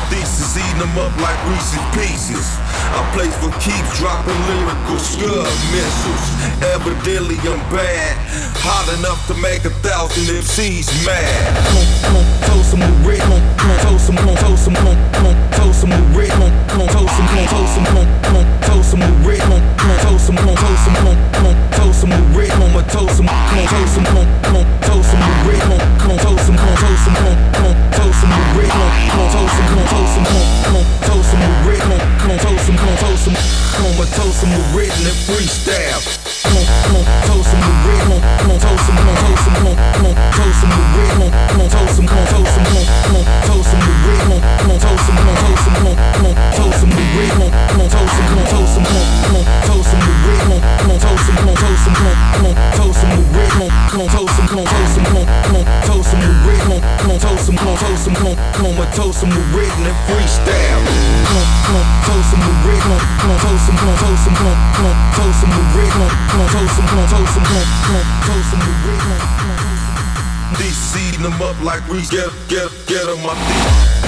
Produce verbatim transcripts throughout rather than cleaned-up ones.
thesis, eating them up like Reese's Pieces. I play for keeps, dropping lyrical scud missiles. Evidently I'm bad, hot enough to make a thousand M Cs mad. Come, come, toast 'em with Rick, come, come, toast 'em, come, toast 'em, come, come, toast 'em with Rick, come, come, toast 'em, come, toast 'em, come, come, toast 'em with Rick, come, come, toast 'em, come, toast 'em, come, come, toast 'em with Rick, come, toast 'em, come, toast 'em, come, come, toast 'em with Rick, come, come, toast 'em, come, toast 'em, come, come, toast 'em with Rick, come, come, toast 'em, come, toast 'em, come, come, toast 'em with Rick, come, come, toast 'em, come, toast 'em, come, toast 'em with written and freestyle. Come, come, toast 'em with Rick, come, come, toast 'em, come, toast 'em, come, come, toast 'em with Rick, come, come, toast 'em, come, toast 'em, come, come, toast 'em with Rick, come, come, toast 'em, come, toast 'em, come, come, toast 'em with Rick, come, come, toast 'em, come, toast 'em, come, come, toast 'em with Rick, come, come, toast 'em, come, toast 'em, come, come, toast 'em with Rick, come, come, toast 'em, come, toast 'em, come, come, toast 'em with Rick, come, come, toast 'em, come, toast 'em, come, come, toast 'em with written and freestyle. Come, come, toast 'em with Rick, come, come, toast 'em, come, toast 'em, come, come, toast 'em with Rick, come, come, toast 'em, come, toast 'em, come, come, toast 'em with Rick, come, come, toast 'em. These eating them up like Reese, get, get, get 'em my feet.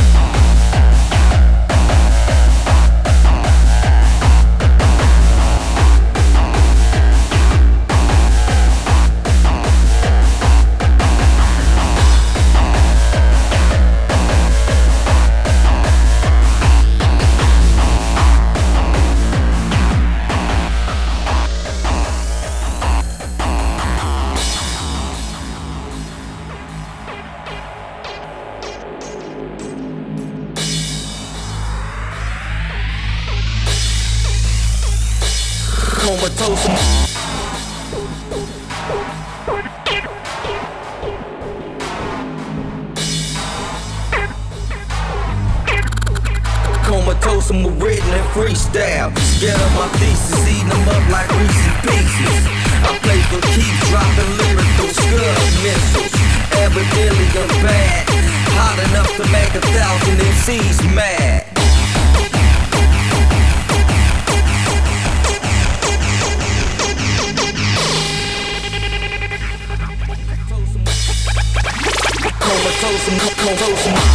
Comatose 'em. Comatose 'em with written and freestyle. Get up my thesis, eating them up like Reese's Pieces. I play for keeps, dropping lyrical scud missiles. Evidently I'm bad, hot enough to make a thousand M Cs mad. Comatose 'em, comatose 'em.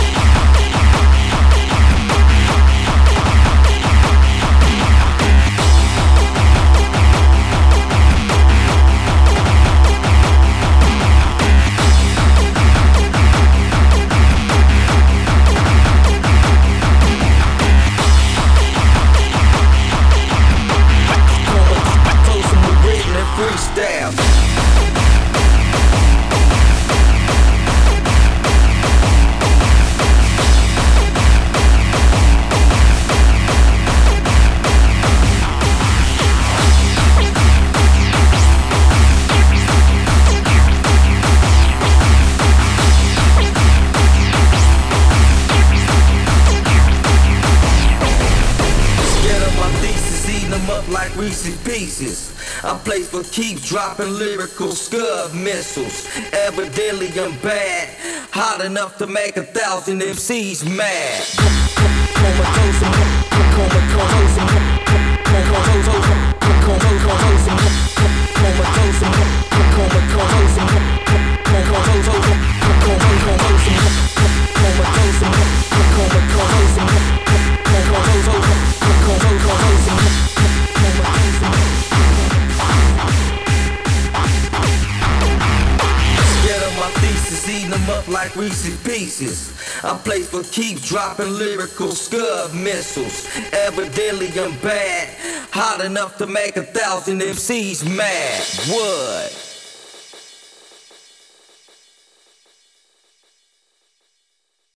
Like Reese's Pieces, I play for keeps, dropping lyrical scud missiles. Evidently I'm bad, hot enough to make a thousand M Cs mad. Comatose 'em, comatose 'em, comatose 'em, comatose 'em, comatose 'em, comatose 'em, comatose 'em, comatose 'em, comatose 'em, comatose 'em, comatose 'em, comatose 'em. Get up my thesis, eating them up like Reese's Pieces. I play for keeps, dropping lyrical scud missiles. Evidently I'm bad, hot enough to make a thousand M Cs mad. What?